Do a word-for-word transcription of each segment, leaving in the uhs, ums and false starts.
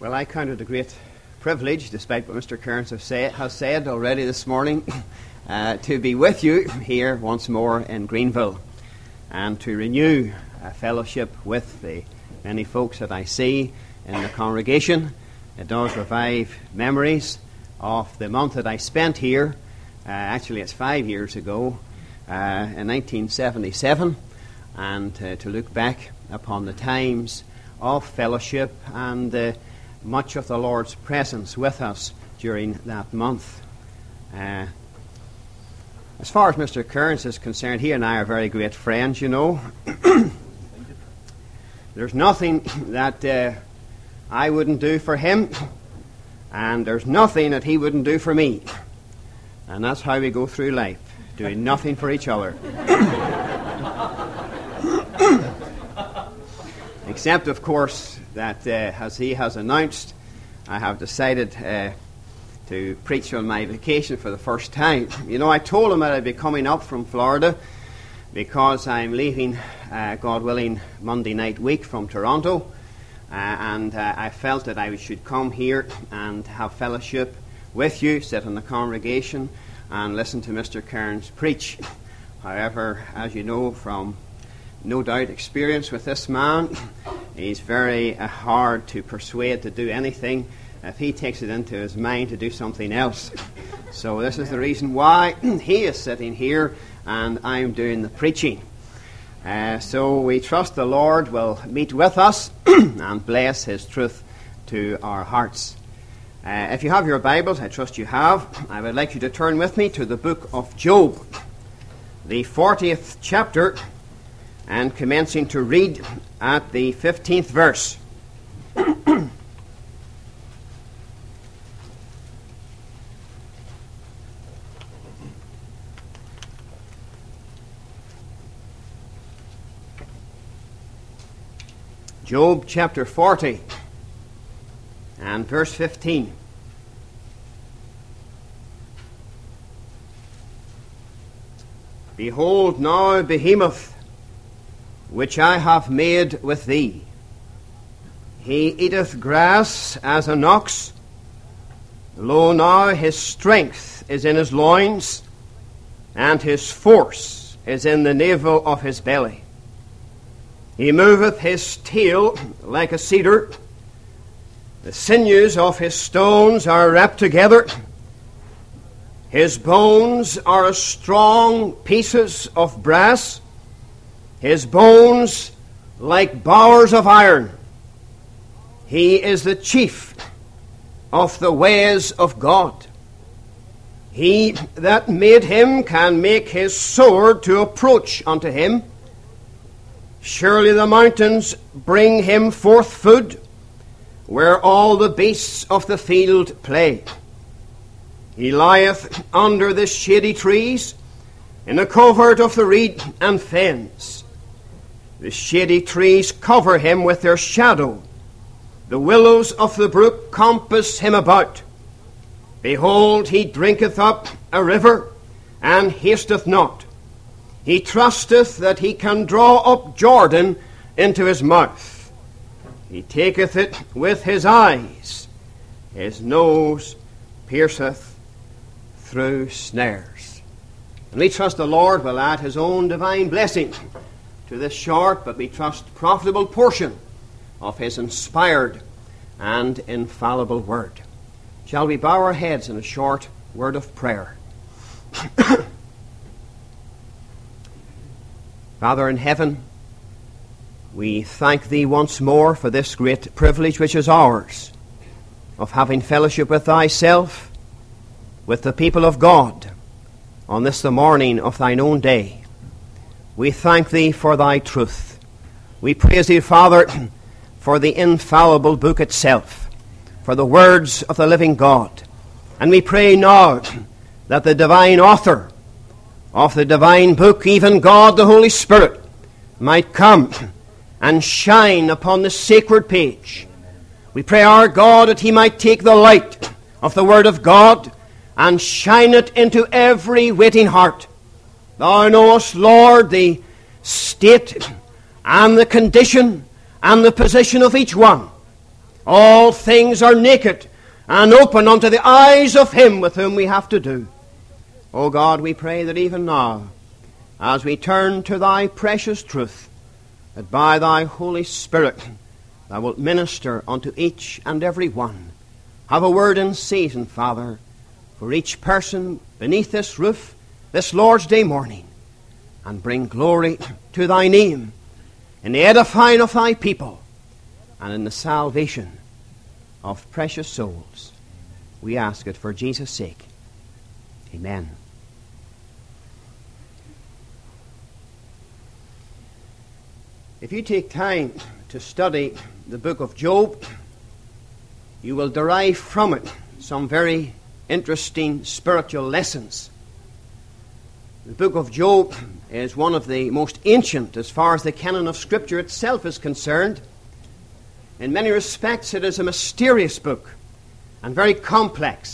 Well, I count it a great privilege, despite what Mister Kearns have say, has said already this morning, uh, to be with you here once more in Greenville and to renew a fellowship with the many folks that I see in the congregation. It does revive memories of the month that I spent here. Uh, actually, it's five years ago, uh, in nineteen seventy-seven, and uh, to look back upon the times of fellowship and uh, much of the Lord's presence with us during that month. Uh, as far as Mister Kearns is concerned, he and I are very great friends, you know. There's nothing that uh, I wouldn't do for him, and there's nothing that he wouldn't do for me. And that's how we go through life, doing nothing for each other. Except, of course, that uh, as he has announced, I have decided uh, to preach on my vacation for the first time. You know, I told him that I'd be coming up from Florida because I'm leaving, uh, God willing, Monday night week from Toronto. Uh, and uh, I felt that I should come here and have fellowship with you, sit in the congregation, and listen to Mister Kearns preach. However, as you know from no doubt experience with this man, he's very uh, hard to persuade to do anything if he takes it into his mind to do something else. So this is the reason why he is sitting here and I'm doing the preaching. Uh, so we trust the Lord will meet with us and bless his truth to our hearts. Uh, if you have your Bibles, I trust you have, I would like you to turn with me to the book of Job, the fortieth chapter, and commencing to read at the fifteenth verse. Job chapter forty and verse fifteen. Behold now Behemoth, which I have made with thee. He eateth grass as an ox. Lo now his strength is in his loins, and his force is in the navel of his belly. He moveth his tail like a cedar. The sinews of his stones are wrapped together. His bones are as strong pieces of brass. His bones like bowers of iron. He is the chief of the ways of God. He that made him can make his sword to approach unto him. Surely the mountains bring him forth food, where all the beasts of the field play. He lieth under the shady trees, in the covert of the reed and fens. The shady trees cover him with their shadow. The willows of the brook compass him about. Behold, he drinketh up a river, and hasteth not. He trusteth that he can draw up Jordan into his mouth. He taketh it with his eyes. His nose pierceth through snares. And we trust the Lord will add his own divine blessing to this short, but we trust profitable portion of his inspired and infallible word. Shall we bow our heads in a short word of prayer? Father in heaven, we thank thee once more for this great privilege which is ours, of having fellowship with thyself, with the people of God, on this the morning of thine own day. We thank thee for thy truth. We praise thee, Father, for the infallible book itself, for the words of the living God. And we pray now that the divine author of the divine book, even God the Holy Spirit, might come and shine upon the sacred page. We pray our God that he might take the light of the Word of God and shine it into every waiting heart. Thou knowest, Lord, the state and the condition and the position of each one. All things are naked and open unto the eyes of him with whom we have to do. O God, we pray that even now, as we turn to thy precious truth, that by thy Holy Spirit thou wilt minister unto each and every one. Have a word in season, Father, for each person beneath this roof this Lord's Day morning, and bring glory to thy name in the edifying of thy people and in the salvation of precious souls. We ask it for Jesus' sake. Amen. If you take time to study the book of Job, you will derive from it some very interesting spiritual lessons. The book of Job is one of the most ancient as far as the canon of Scripture itself is concerned. In many respects, it is a mysterious book and very complex.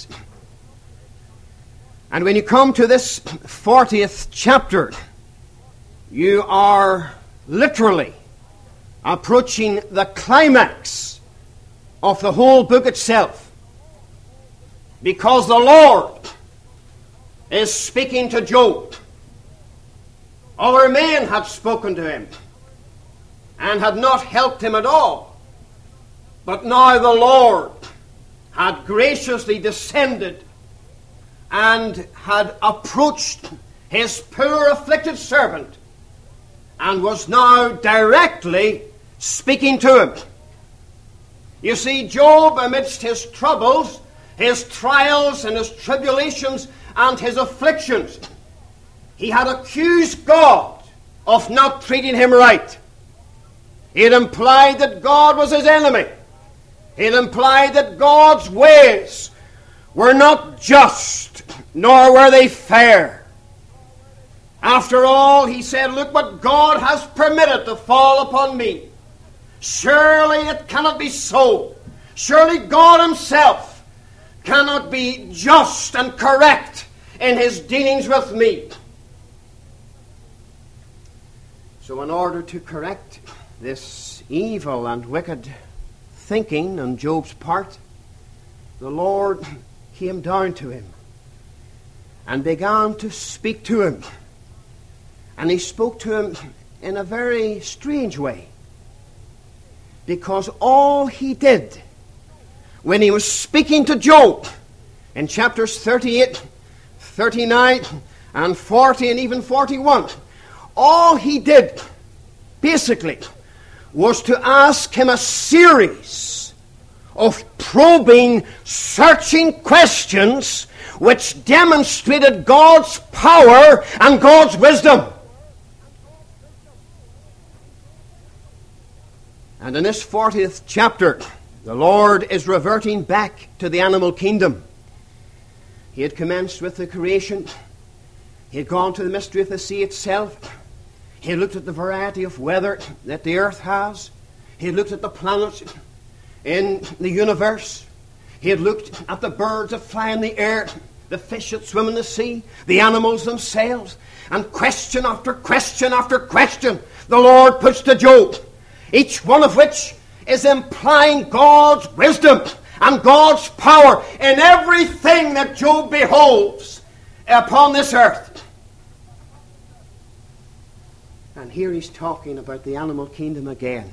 And when you come to this fortieth chapter, you are literally approaching the climax of the whole book itself, because the Lord is speaking to Job. Other men had spoken to him and had not helped him at all, but now the Lord had graciously descended and had approached his poor afflicted servant and was now directly speaking to him. You see, Job, amidst his troubles, his trials and his tribulations and his afflictions, he had accused God of not treating him right. He had implied that God was his enemy. He had implied that God's ways were not just, nor were they fair. After all, he said, look what God has permitted to fall upon me. Surely it cannot be so. Surely God himself cannot be just and correct in his dealings with me. So in order to correct this evil and wicked thinking on Job's part, the Lord came down to him and began to speak to him. And he spoke to him in a very strange way, because all he did when he was speaking to Job in chapters thirty-eight, thirty-nine, and forty, and even forty-one, all he did basically was to ask him a series of probing, searching questions which demonstrated God's power and God's wisdom. And in this fortieth chapter, the Lord is reverting back to the animal kingdom. He had commenced with the creation. He had gone to the mystery of the sea itself. He had looked at the variety of weather that the earth has. He had looked at the planets in the universe. He had looked at the birds that fly in the air, the fish that swim in the sea, the animals themselves. And question after question after question the Lord puts to Job, each one of which is implying God's wisdom and God's power in everything that Job beholds upon this earth. And here he's talking about the animal kingdom again.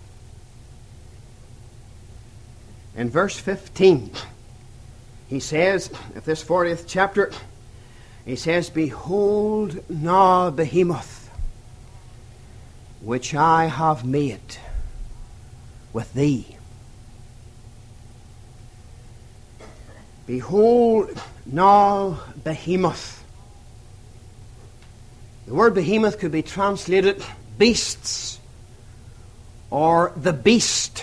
In verse fifteen, he says, of this fortieth chapter, he says, behold now Behemoth, which I have made with thee. Behold now Behemoth. The word behemoth could be translated beasts or the beast.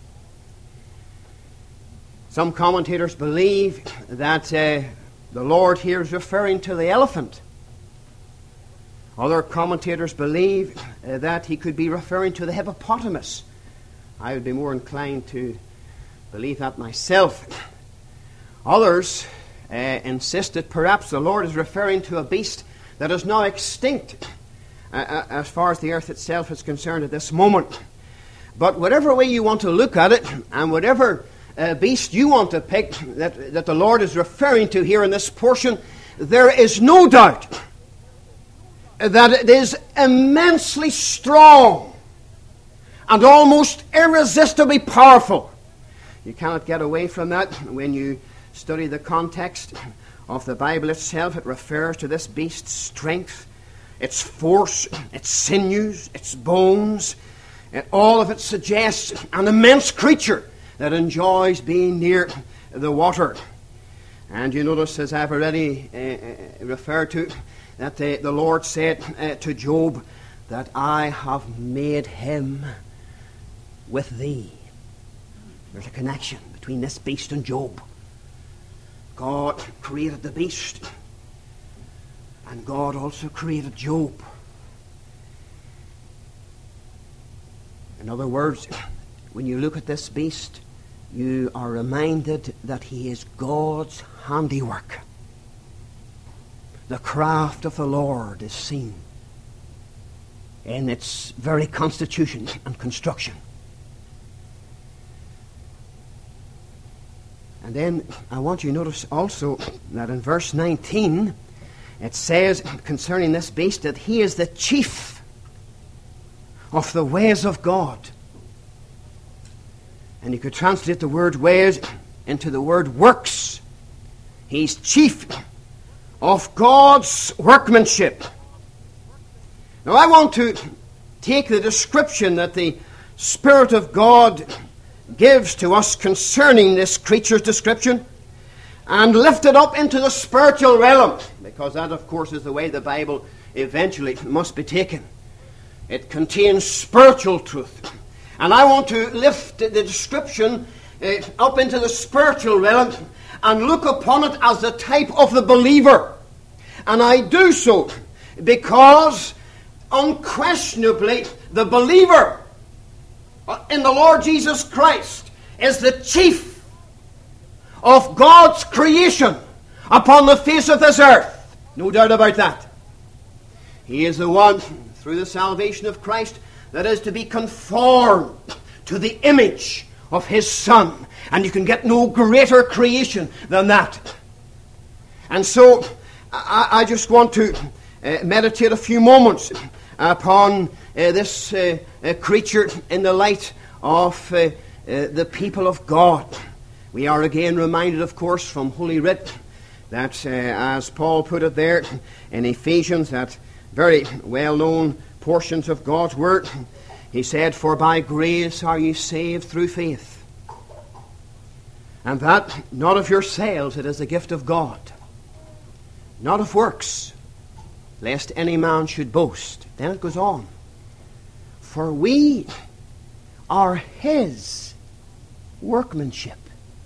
Some commentators believe that uh, the Lord here is referring to the elephant. Other commentators believe uh, that he could be referring to the hippopotamus. I would be more inclined to believe that myself. Others uh, insist that perhaps the Lord is referring to a beast that is now extinct uh, uh, as far as the earth itself is concerned at this moment. But whatever way you want to look at it, and whatever uh, beast you want to pick that, that the Lord is referring to here in this portion, there is no doubt that it is immensely strong and almost irresistibly powerful. You cannot get away from that when you study the context of the Bible itself. It refers to this beast's strength, its force, its sinews, its bones, and all of it suggests an immense creature that enjoys being near the water. And you notice, as I've already uh, referred to, that the, the Lord said uh, to Job that I have made him with thee. There's a connection between this beast and Job. God created the beast, and God also created Job. In other words, when you look at this beast, you are reminded that he is God's handiwork. The craft of the Lord is seen in its very constitution and construction. And then I want you to notice also that in verse nineteen, it says concerning this beast that he is the chief of the ways of God. And you could translate the word ways into the word works. He's chief of God's workmanship. Now I want to take the description that the Spirit of God gives to us concerning this creature's description and lift it up into the spiritual realm, because that, of course, is the way the Bible eventually must be taken. It contains spiritual truth. And I want to lift the description uh, up into the spiritual realm and look upon it as the type of the believer. And I do so because unquestionably the believer in the Lord Jesus Christ is the chief of God's creation upon the face of this earth. No doubt about that. He is the one, through the salvation of Christ, that is to be conformed to the image of His Son. And you can get no greater creation than that. And so, I, I just want to uh, meditate a few moments upon uh, this uh, uh, creature in the light of uh, uh, the people of God. We are again reminded, of course, from Holy Writ that, uh, as Paul put it there in Ephesians, that very well-known portions of God's Word, he said, "For by grace are ye saved through faith, and that not of yourselves, it is the gift of God, not of works, lest any man should boast." Then it goes on, "For we are His workmanship,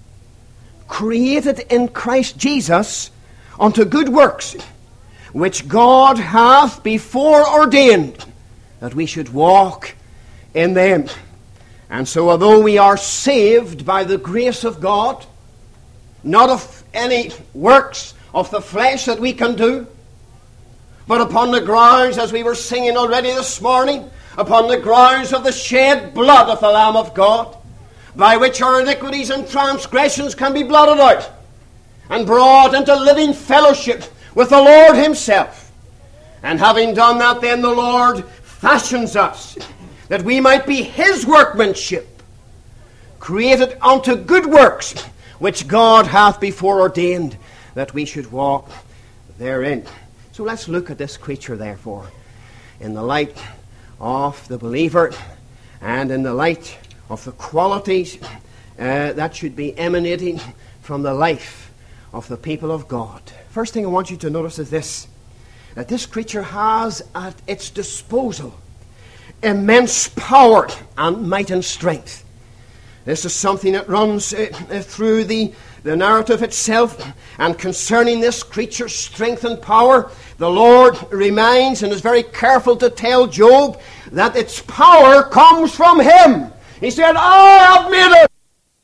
created in Christ Jesus unto good works, which God hath before ordained that we should walk in them." And so, although we are saved by the grace of God, not of any works of the flesh that we can do, but upon the grounds, as we were singing already this morning, upon the grounds of the shed blood of the Lamb of God, by which our iniquities and transgressions can be blotted out and brought into living fellowship with the Lord Himself. And having done that, then the Lord fashions us that we might be His workmanship, created unto good works, which God hath before ordained that we should walk therein. So let's look at this creature, therefore, in the light of the believer and in the light of the qualities uh, that should be emanating from the life of the people of God. First thing I want you to notice is this, that this creature has at its disposal immense power and might and strength. This is something that runs uh, uh, through the, the narrative itself. And concerning this creature's strength and power, the Lord reminds and is very careful to tell Job that its power comes from Him. He said, "I have made it."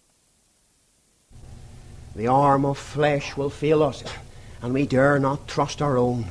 The arm of flesh will fail us, and we dare not trust our own.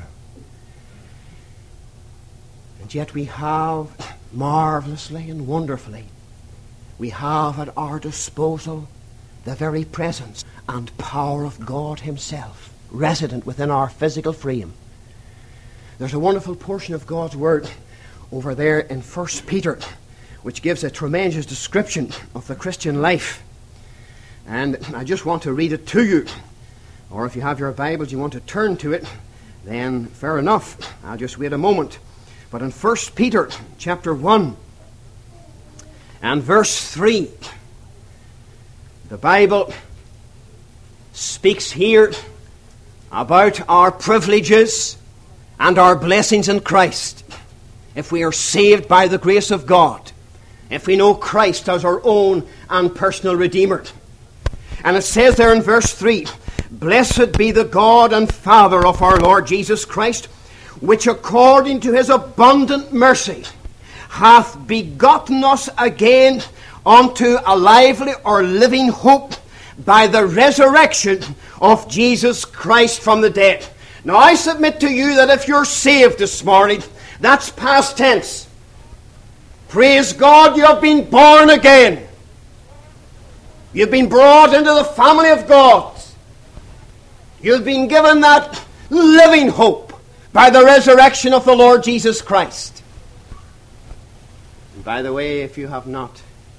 And yet we have marvelously and wonderfully we have at our disposal the very presence and power of God himself, resident within our physical frame. There's a wonderful portion of God's word over there in First Peter, which gives a tremendous description of the Christian life. And I just want to read it to you. Or if you have your Bibles, you want to turn to it, then fair enough. I'll just wait a moment. But in First Peter chapter one and verse three, the Bible speaks here about our privileges and our blessings in Christ. If we are saved by the grace of God, if we know Christ as our own and personal Redeemer. And it says there in verse three, "Blessed be the God and Father of our Lord Jesus Christ, which according to his abundant mercy hath begotten us again unto a lively or living hope by the resurrection of Jesus Christ from the dead." Now I submit to you that if you're saved this morning, that's past tense. Praise God, you have been born again. You've been brought into the family of God. You've been given that living hope by the resurrection of the Lord Jesus Christ. And by the way, if you have not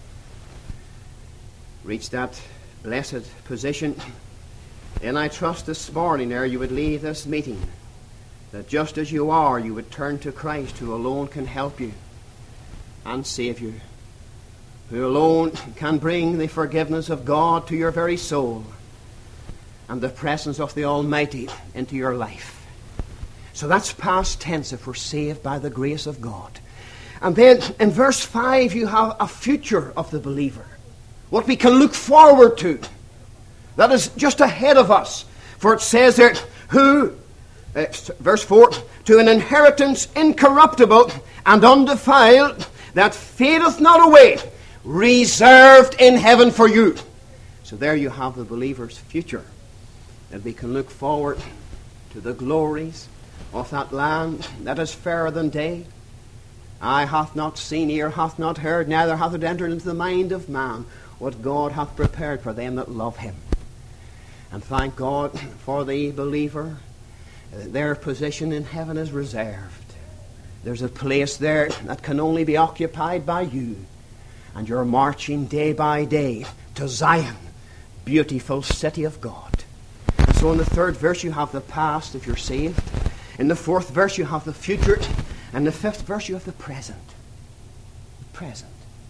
reached that blessed position, then I trust this morning there you would leave this meeting, that just as you are, you would turn to Christ, who alone can help you and save you, who alone can bring the forgiveness of God to your very soul and the presence of the Almighty into your life. So that's past tense if we're saved by the grace of God. And then in verse five you have a future of the believer, what we can look forward to, that is just ahead of us. For it says there, who, uh, verse four, to an inheritance incorruptible and undefiled, that fadeth not away, reserved in heaven for you. So there you have the believer's future, that we can look forward to the glories of that land that is fairer than day. Eye hath not seen, ear hath not heard, neither hath it entered into the mind of man what God hath prepared for them that love him. And thank God for the believer. Their position in heaven is reserved. There's a place there that can only be occupied by you. And you're marching day by day to Zion, beautiful city of God. And so in the third verse you have the past if you're saved. In the fourth verse you have the future. And in the fifth verse you have the present. The present.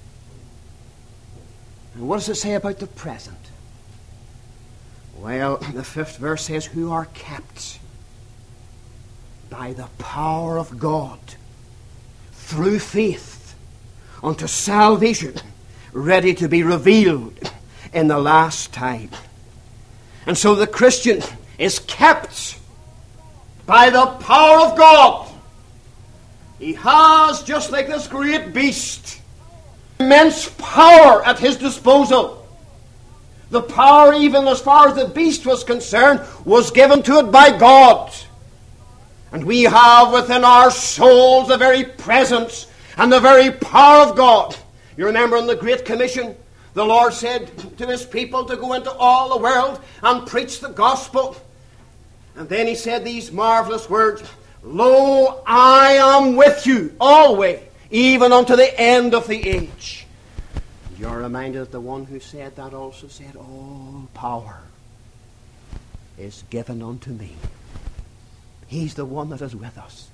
And what does it say about the present? Well, the fifth verse says, who are kept by the power of God through faith unto salvation, ready to be revealed in the last time. And so the Christian is kept by the power of God. He has, just like this great beast, immense power at his disposal. The power, even as far as the beast was concerned, was given to it by God. And we have within our souls the very presence and the very power of God. You remember in the Great Commission, the Lord said to his people to go into all the world and preach the gospel. And then he said these marvelous words, "Lo, I am with you always, even unto the end of the age." You're reminded that the one who said that also said, all power is given unto me. He's the one that is with us.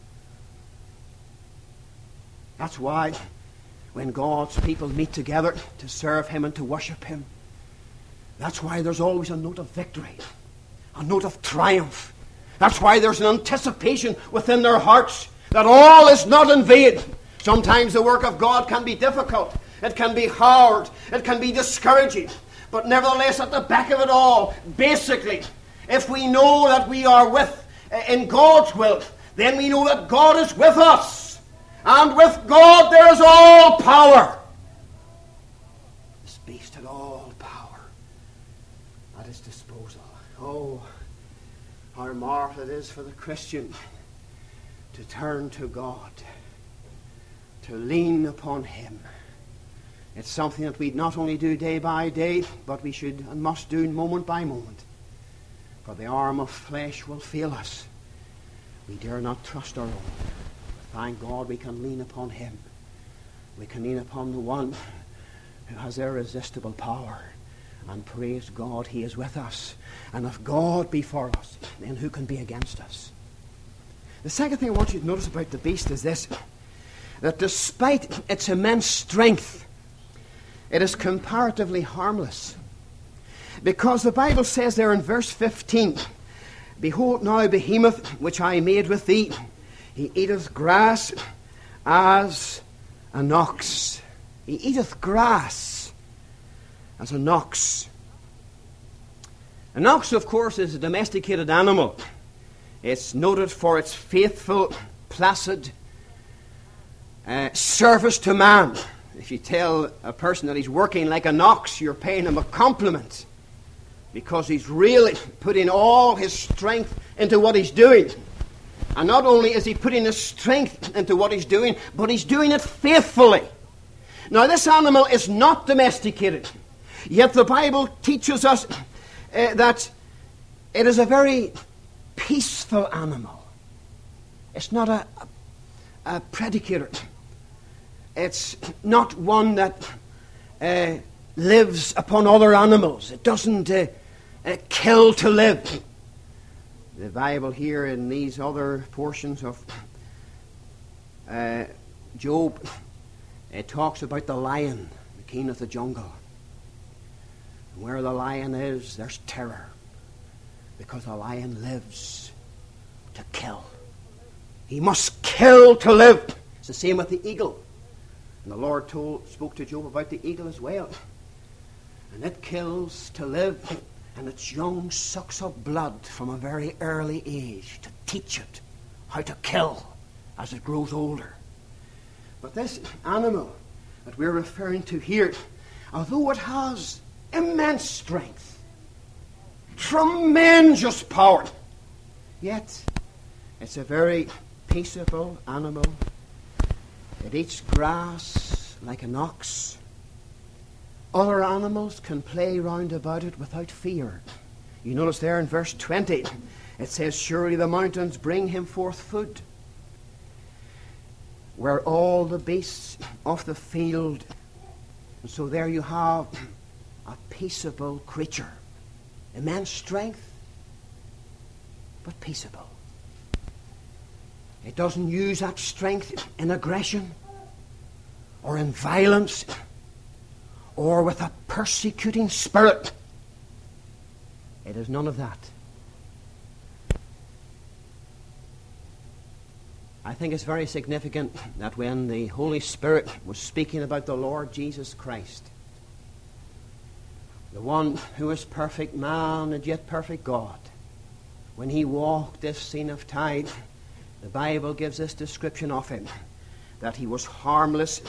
That's why when God's people meet together to serve him and to worship him, that's why there's always a note of victory, a note of triumph. That's why there's an anticipation within their hearts that all is not in vain. Sometimes the work of God can be difficult. It can be hard. It can be discouraging. But nevertheless, at the back of it all, basically, if we know that we are with in God's will, then we know that God is with us. And with God there is all power. This beast had all power at his disposal. Oh, how marvelous it is for the Christian to turn to God, to lean upon him It's something that we not only do day by day, but we should and must do moment by moment. For the arm of flesh will fail us. We dare not trust our own. Thank God we can lean upon him. We can lean upon the one who has irresistible power. And praise God, he is with us. And if God be for us, then who can be against us? The second thing I want you to notice about the beast is this, that despite its immense strength, it is comparatively harmless. Because the Bible says there in verse fifteen, behold now behemoth which I made with thee, he eateth grass as an ox. He eateth grass as an ox. An ox, of course, is a domesticated animal. It's noted for its faithful, placid uh, service to man. If you tell a person that he's working like an ox, you're paying him a compliment, because he's really putting all his strength into what he's doing. And not only is he putting his strength into what he's doing, but he's doing it faithfully. Now, this animal is not domesticated, yet the Bible teaches us uh, that it is a very peaceful animal. It's not a, a, a predicator. It's not one that uh, lives upon other animals. It doesn't uh, uh, kill to live. The Bible here in these other portions of uh, Job, it talks about the lion, the king of the jungle. And where the lion is, there's terror, because the lion lives to kill. He must kill to live. It's the same with the eagle. And the Lord told, spoke to Job about the eagle as well. And it kills to live, and its young sucks up blood from a very early age to teach it how to kill as it grows older. But this animal that we're referring to here, although it has immense strength, tremendous power, yet it's a very peaceable animal. It eats grass like an ox. Other animals can play round about it without fear. You notice there in verse twenty, it says, surely the mountains bring him forth food, where all the beasts of the field. And so there you have a peaceable creature. Immense strength, but peaceable. It doesn't use that strength in aggression or in violence or with a persecuting spirit. It is none of that. I think it's very significant that when the Holy Spirit was speaking about the Lord Jesus Christ, the one who is perfect man and yet perfect God, when he walked this scene of time, the Bible gives this description of him, that he was harmless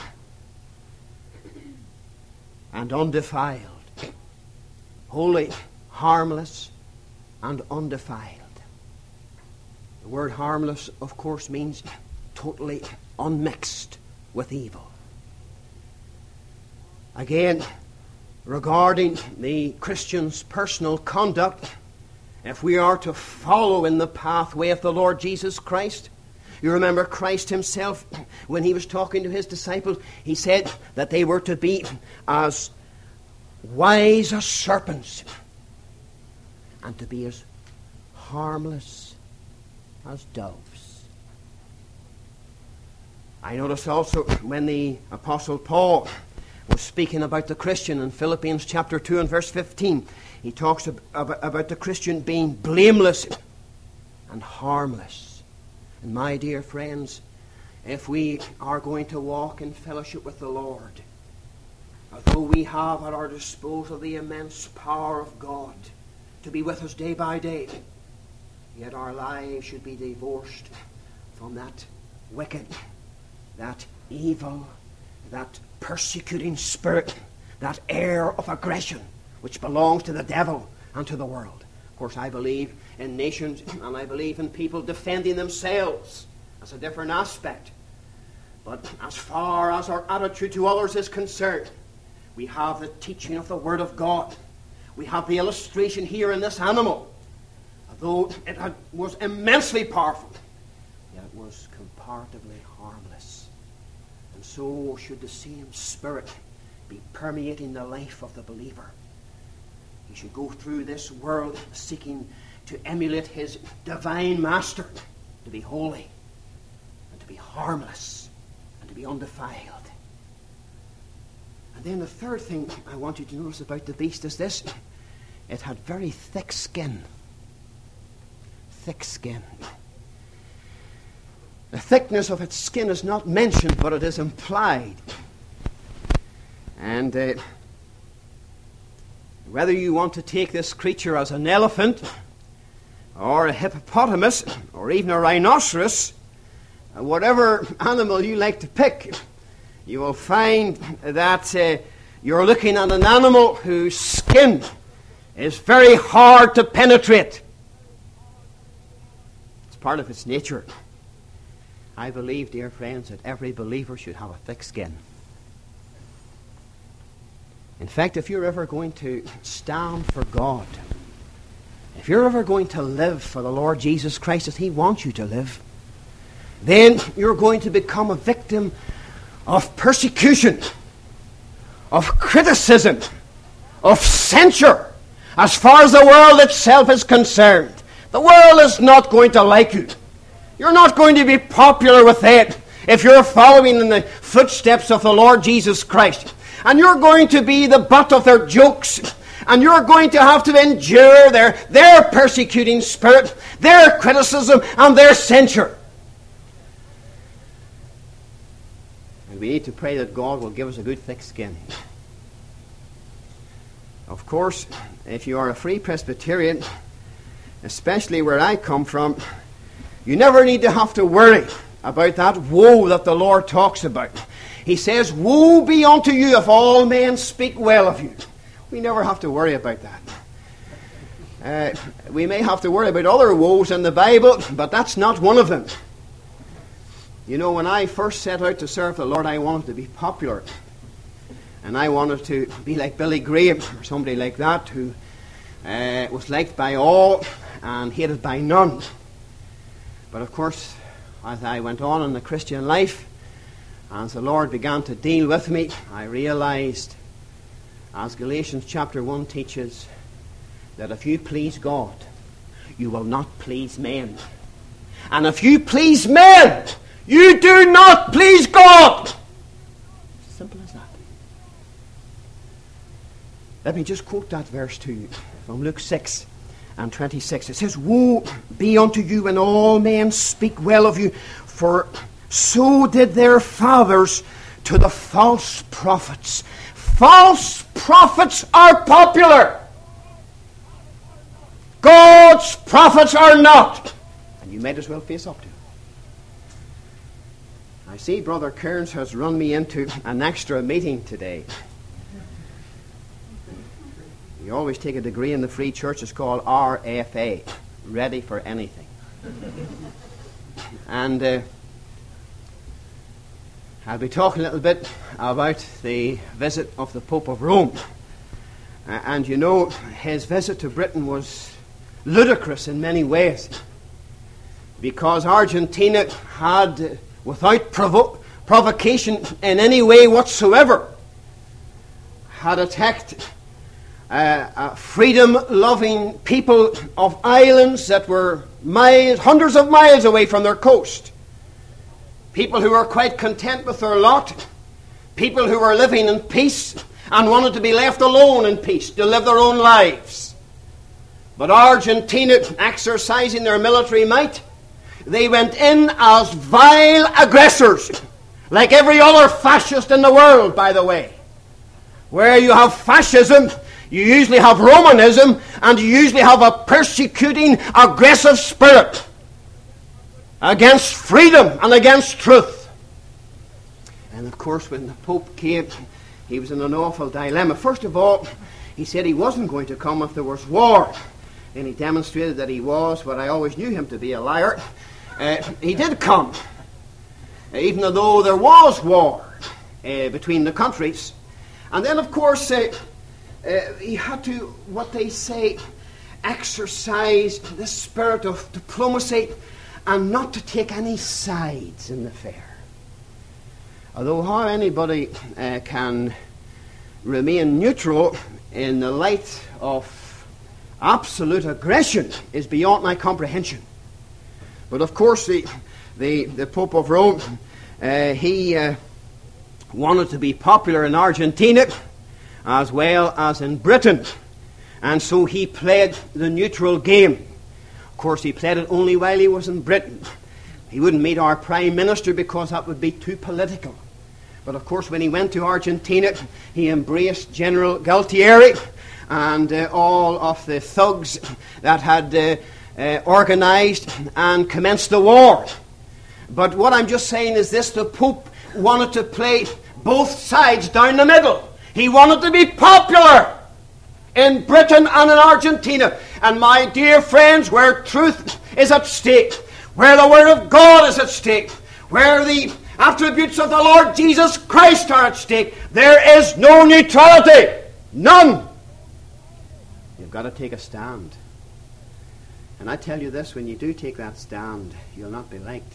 and undefiled. Holy, harmless, and undefiled. The word harmless, of course, means totally unmixed with evil. Again, regarding the Christian's personal conduct, if we are to follow in the pathway of the Lord Jesus Christ, you remember Christ himself, when he was talking to his disciples, he said that they were to be as wise as serpents and to be as harmless as doves. I notice also when the Apostle Paul was speaking about the Christian in Philippians chapter two and verse fifteen, he talks ab- ab- about the Christian being blameless and harmless. And my dear friends, if we are going to walk in fellowship with the Lord, although we have at our disposal the immense power of God to be with us day by day, yet our lives should be divorced from that wicked, that evil, that persecuting spirit, that air of aggression which belongs to the devil and to the world. Of course, I believe in nations and I believe in people defending themselves. That's a different aspect. But as far as our attitude to others is concerned, We have the teaching of the Word of God. We have the illustration here in this animal. Although it had, was immensely powerful, yet it was comparatively harmless. And so should the same Spirit be permeating the life of the believer. He should go through this world seeking to emulate his divine Master, to be holy, and to be harmless, and to be undefiled. And then the third thing I want you to notice about the beast is this. It had very thick skin. Thick skin. The thickness of its skin is not mentioned, but it is implied. And uh, whether you want to take this creature as an elephant, or a hippopotamus, or even a rhinoceros, whatever animal you like to pick, you will find that uh, you're looking at an animal whose skin is very hard to penetrate. It's part of its nature. I believe, dear friends, that every believer should have a thick skin. In fact, if you're ever going to stand for God, if you're ever going to live for the Lord Jesus Christ as He wants you to live, then you're going to become a victim of persecution, of criticism, of censure. As far as the world itself is concerned, the world is not going to like you. You're not going to be popular with it if you're following in the footsteps of the Lord Jesus Christ. And you're going to be the butt of their jokes. And you're going to have to endure their, their persecuting spirit, their criticism, and their censure. And we need to pray that God will give us a good thick skin. Of course, if you are a Free Presbyterian, especially where I come from, you never need to have to worry about that woe that the Lord talks about. He says, "Woe be unto you if all men speak well of you." We never have to worry about that. Uh, we may have to worry about other woes in the Bible, but that's not one of them. You know, when I first set out to serve the Lord, I wanted to be popular. And I wanted to be like Billy Graham or somebody like that, who uh, was liked by all and hated by none. But of course, as I went on in the Christian life, as the Lord began to deal with me, I realized, as Galatians chapter one teaches, that if you please God, you will not please men. And if you please men, you do not please God. Simple as that. Let me just quote that verse to you from Luke six and twenty-six. It says, "Woe be unto you when all men speak well of you, for so did their fathers to the false prophets." False prophets are popular. God's prophets are not. And you might as well face up to it. I see Brother Kearns has run me into an extra meeting today. You always take a degree in the Free Church. It's called R F A, Ready for Anything. And uh, I'll be talking a little bit about the visit of the Pope of Rome. Uh, and you know, his visit to Britain was ludicrous in many ways, because Argentina had, uh, without provo- provocation in any way whatsoever, had attacked uh, uh, freedom-loving people of islands that were miles, hundreds of miles away from their coast. People who were quite content with their lot. People who were living in peace and wanted to be left alone in peace, to live their own lives. But Argentina, exercising their military might, they went in as vile aggressors, like every other fascist in the world, by the way. Where you have fascism, you usually have Romanism, and you usually have a persecuting, aggressive spirit against freedom and against truth. And of course, when the Pope came, he was in an awful dilemma. First of all, he said he wasn't going to come if there was war. Then he demonstrated that he was, but I always knew him to be a liar. Uh, he did come, even though there was war uh, between the countries. And then, of course, uh, uh, he had to, what they say, exercise the spirit of diplomacy and not to take any sides in the affair. Although how anybody uh, can remain neutral in the light of absolute aggression is beyond my comprehension. But of course, the the, the Pope of Rome, uh, he uh, wanted to be popular in Argentina as well as in Britain, and so he played the neutral game. Of course, he played it only while he was in Britain. He wouldn't meet our Prime Minister because that would be too political. But of course, when he went to Argentina, he embraced General Galtieri and uh, all of the thugs that had uh, uh, organized and commenced the war. But what I'm just saying is this: the Pope wanted to play both sides down the middle. He wanted to be popular in Britain and in Argentina. And my dear friends, where truth is at stake, where the Word of God is at stake, where the attributes of the Lord Jesus Christ are at stake, there is no neutrality. None. You've got to take a stand. And I tell you this, when you do take that stand, you'll not be liked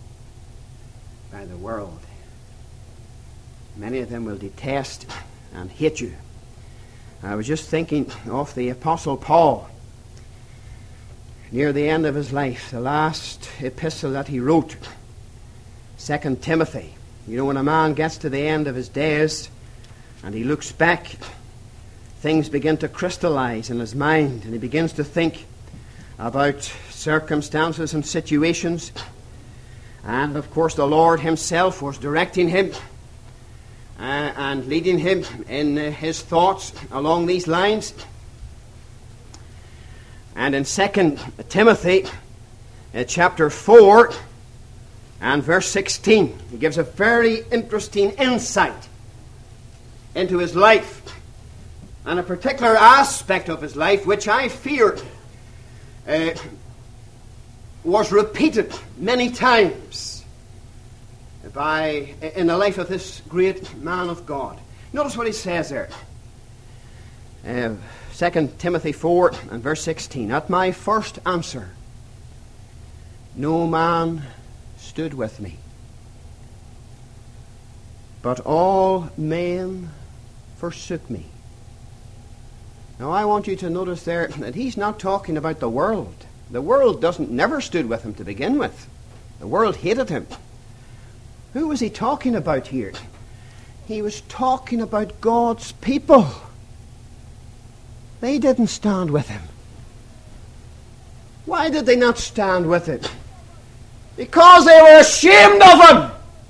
by the world. Many of them will detest and hate you. I was just thinking of the Apostle Paul. Near the end of his life, the last epistle that he wrote, Second Timothy. You know, when a man gets to the end of his days and he looks back, things begin to crystallize in his mind, and he begins to think about circumstances and situations. And of course, the Lord himself was directing him uh, and leading him in uh, his thoughts along these lines. And in Second Timothy uh, chapter four and verse sixteen, he gives a very interesting insight into his life and a particular aspect of his life which I fear uh, was repeated many times by in the life of this great man of God. Notice what he says there. Uh, Second Timothy four and verse sixteen. At my first answer, no man stood with me, but all men forsook me. Now I want you to notice there that he's not talking about the world. The world doesn't never stood with him to begin with. The world hated him. Who was he talking about here? He was talking about God's people. They didn't stand with him. Why did they not stand with him? Because they were ashamed of him.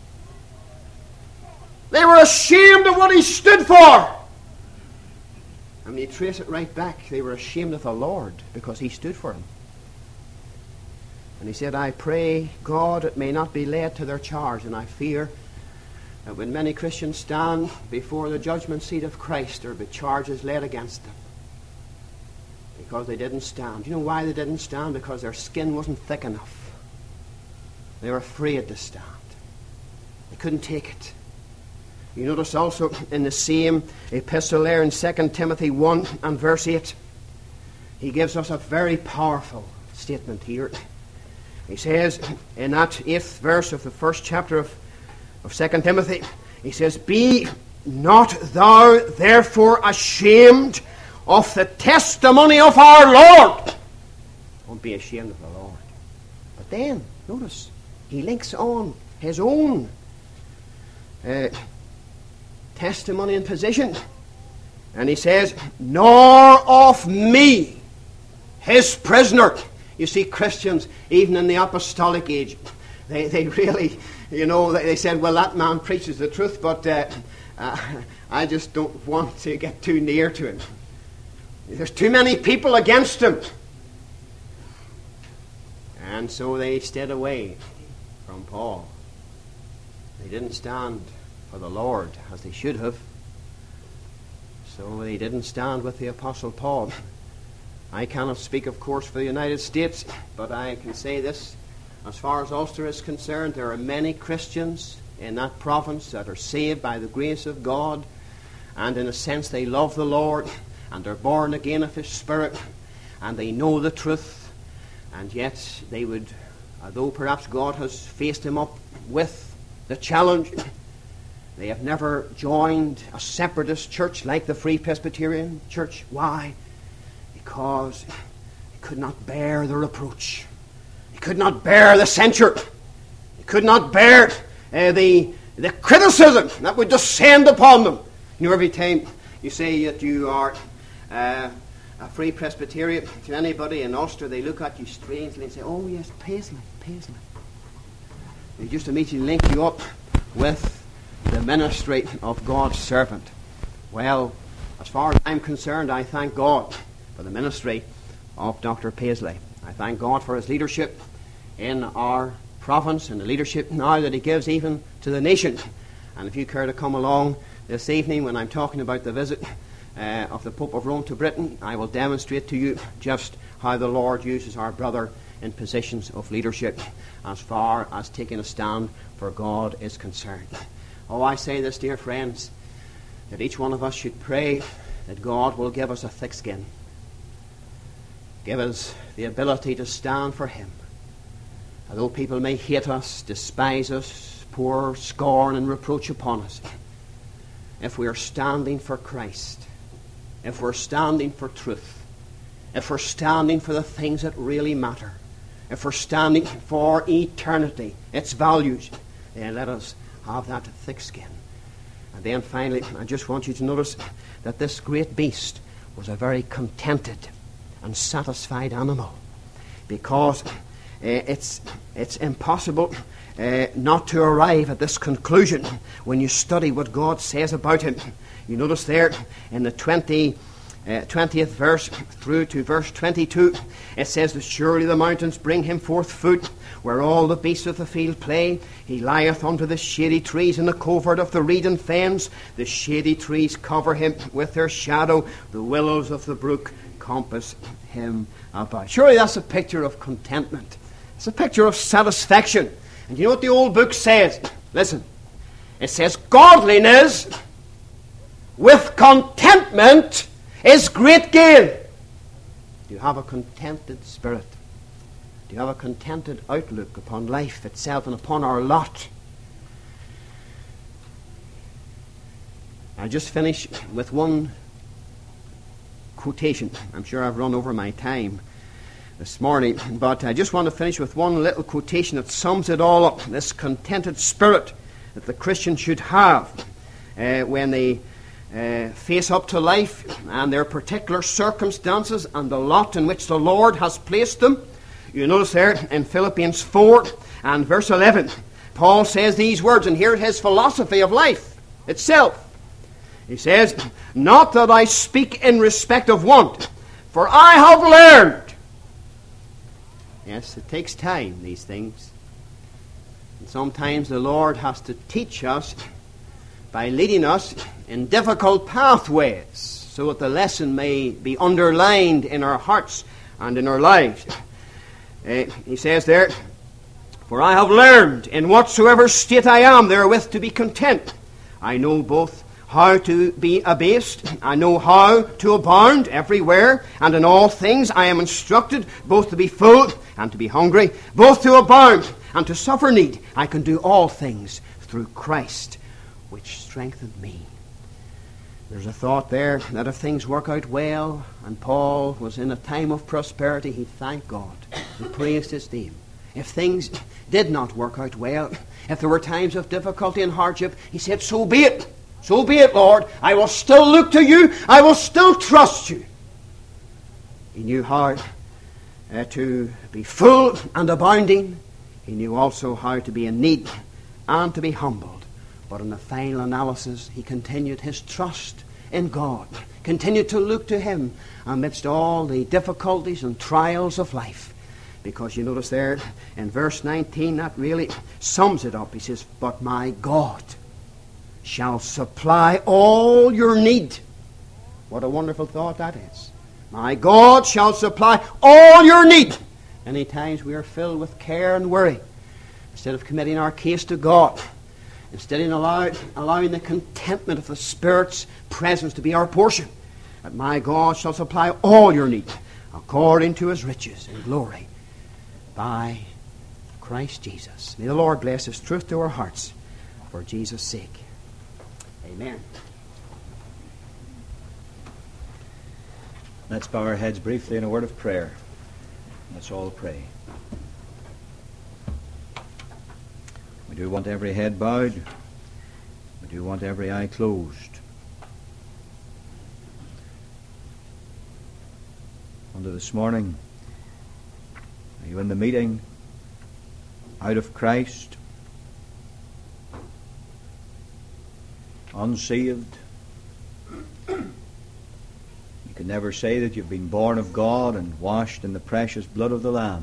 They were ashamed of what he stood for. And when you trace it right back, they were ashamed of the Lord because he stood for him. And he said, I pray God it may not be laid to their charge, and I fear that when many Christians stand before the judgment seat of Christ, there will be charges laid against them because they didn't stand. You know why they didn't stand? Because their skin wasn't thick enough. They were afraid to stand. They couldn't take it. You notice also in the same epistle there in Second Timothy one and verse eight, he gives us a very powerful statement here. He says in that eighth verse of the first chapter of, of Second Timothy, he says, Be not thou therefore ashamed of the testimony of our Lord. Don't be ashamed of the Lord. But then, notice, he links on his own uh, testimony and position. And he says, Nor of me, his prisoner. You see, Christians, even in the apostolic age, they, they really, you know, they, they said, well, that man preaches the truth, but uh, uh, I just don't want to get too near to him. There's too many people against him. And so they stayed away from Paul. They didn't stand for the Lord as they should have. So they didn't stand with the Apostle Paul. I cannot speak, of course, for the United States, but I can say this. As far as Ulster is concerned, there are many Christians in that province that are saved by the grace of God, and in a sense they love the Lord, and they're born again of His Spirit, and they know the truth, and yet they would, although perhaps God has faced them up with the challenge, they have never joined a separatist church like the Free Presbyterian Church. Why? Because they could not bear the reproach. They could not bear the censure. They could not bear uh, the, the criticism that would descend upon them. You know, every time you say that you are uh, a Free Presbyterian, to anybody in Ulster, they look at you strangely and say, "Oh yes, Paisley, Paisley." They just immediately link you up with the ministry of God's servant. Well, as far as I'm concerned, I thank God for the ministry of Doctor Paisley. I thank God for his leadership in our province and the leadership now that he gives even to the nation. And if you care to come along this evening when I'm talking about the visit uh, of the Pope of Rome to Britain, I will demonstrate to you just how the Lord uses our brother in positions of leadership as far as taking a stand for God is concerned. Oh, I say this, dear friends, that each one of us should pray that God will give us a thick skin. Give us the ability to stand for Him. Although people may hate us, despise us, pour scorn and reproach upon us, if we are standing for Christ, if we're standing for truth, if we're standing for the things that really matter, if we're standing for eternity, its values, then let us have that thick skin. And then finally, I just want you to notice that this great beast was a very contented and satisfied animal, because uh, it's it's impossible uh, not to arrive at this conclusion when you study what God says about him. You notice there in the twenty, uh, twentieth verse through to verse twenty-two, it says that surely the mountains bring him forth food, where all the beasts of the field play. He lieth under the shady trees in the covert of the reed and fens. The shady trees cover him with their shadow. The willows of the brook compass him about. Surely that's a picture of contentment. It's a picture of satisfaction. And you know what the old book says? Listen. It says, godliness with contentment is great gain. Do you have a contented spirit? Do you have a contented outlook upon life itself and upon our lot? I'll just finish with one quotation. I'm sure I've run over my time this morning, but I just want to finish with one little quotation that sums it all up. This contented spirit that the Christian should have uh, when they uh, face up to life and their particular circumstances and the lot in which the Lord has placed them. You notice there in Philippians four and verse eleven, Paul says these words, and here his philosophy of life itself. He says, not that I speak in respect of want, for I have learned. Yes, it takes time, these things. And sometimes the Lord has to teach us by leading us in difficult pathways so that the lesson may be underlined in our hearts and in our lives. Uh, he says there, for I have learned in whatsoever state I am therewith to be content. I know both how to be abased, I know how to abound everywhere, and in all things I am instructed both to be full and to be hungry, both to abound and to suffer need. I can do all things through Christ, which strengthened me. There's a thought there that if things work out well, and Paul was in a time of prosperity, he thanked God and praised his name. If things did not work out well, if there were times of difficulty and hardship, he said, so be it. So be it, Lord. I will still look to you. I will still trust you. He knew how uh, to be full and abounding. He knew also how to be in need and to be humbled. But in the final analysis, he continued his trust in God, continued to look to him amidst all the difficulties and trials of life. Because you notice there in verse nineteen, that really sums it up. He says, but my God shall supply all your need. What a wonderful thought that is. My God shall supply all your need. Many times we are filled with care and worry. Instead of committing our case to God, instead of allow, allowing the contentment of the Spirit's presence to be our portion, that my God shall supply all your needs according to his riches and glory by Christ Jesus. May the Lord bless his truth to our hearts for Jesus' sake. Amen. Let's bow our heads briefly in a word of prayer. Let's all pray. We do want every head bowed. We do want every eye closed. Unto this morning, are you in the meeting out of Christ? Unsaved? You can never say that you've been born of God and washed in the precious blood of the Lamb.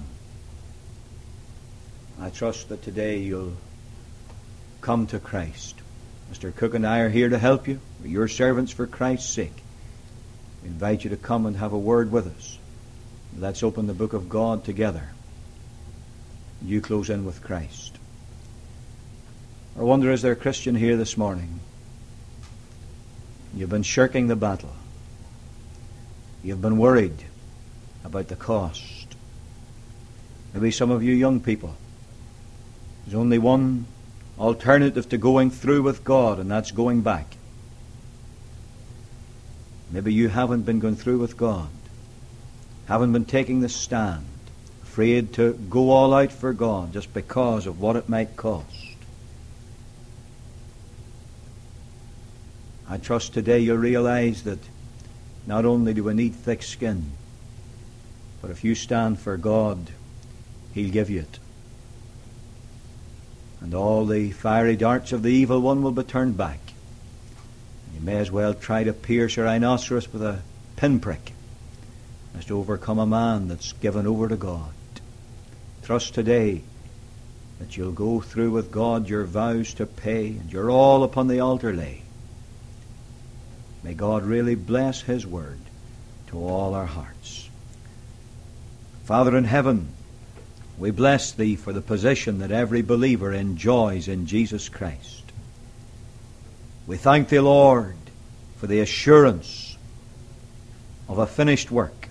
I trust that today you'll come to Christ. Mister Cook and I are here to help you. We're your servants for Christ's sake. We invite you to come and have a word with us. Let's open the book of God together. You close in with Christ. I wonder, is there a Christian here this morning? You've been shirking the battle. You've been worried about the cost. Maybe some of you young people, there's only one alternative to going through with God, and that's going back. Maybe you haven't been going through with God, haven't been taking the stand, afraid to go all out for God just because of what it might cost. I trust today you'll realize that not only do we need thick skin, but if you stand for God, he'll give you it. And all the fiery darts of the evil one will be turned back. You may as well try to pierce a rhinoceros with a pinprick as to overcome a man that's given over to God. Trust today that you'll go through with God your vows to pay, and you're all upon the altar lay. May God really bless his word to all our hearts. Father in heaven, we bless thee for the position that every believer enjoys in Jesus Christ. We thank thee, Lord, for the assurance of a finished work.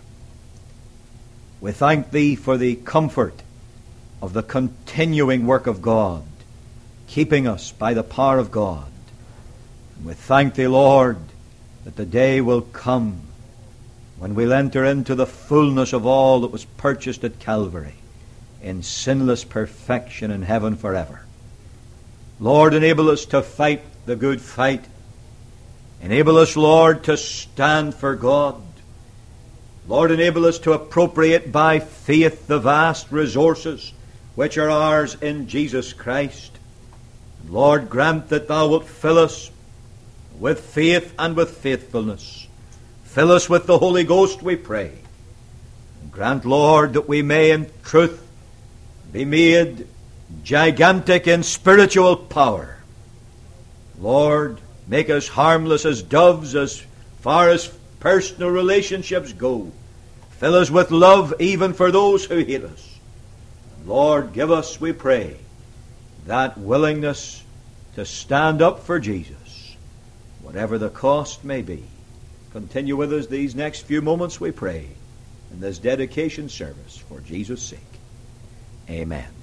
We thank thee for the comfort of the continuing work of God, keeping us by the power of God. And we thank thee, Lord, that the day will come when we'll enter into the fullness of all that was purchased at Calvary in sinless perfection in heaven forever. Lord, enable us to fight the good fight. Enable us, Lord, to stand for God. Lord, enable us to appropriate by faith the vast resources which are ours in Jesus Christ. Lord, grant that thou wilt fill us with faith and with faithfulness. Fill us with the Holy Ghost, we pray. And grant, Lord, that we may in truth be made gigantic in spiritual power. Lord, make us harmless as doves as far as personal relationships go. Fill us with love even for those who hate us. Lord, give us, we pray, that willingness to stand up for Jesus, whatever the cost may be. Continue with us these next few moments, we pray, in this dedication service for Jesus' sake. Amen.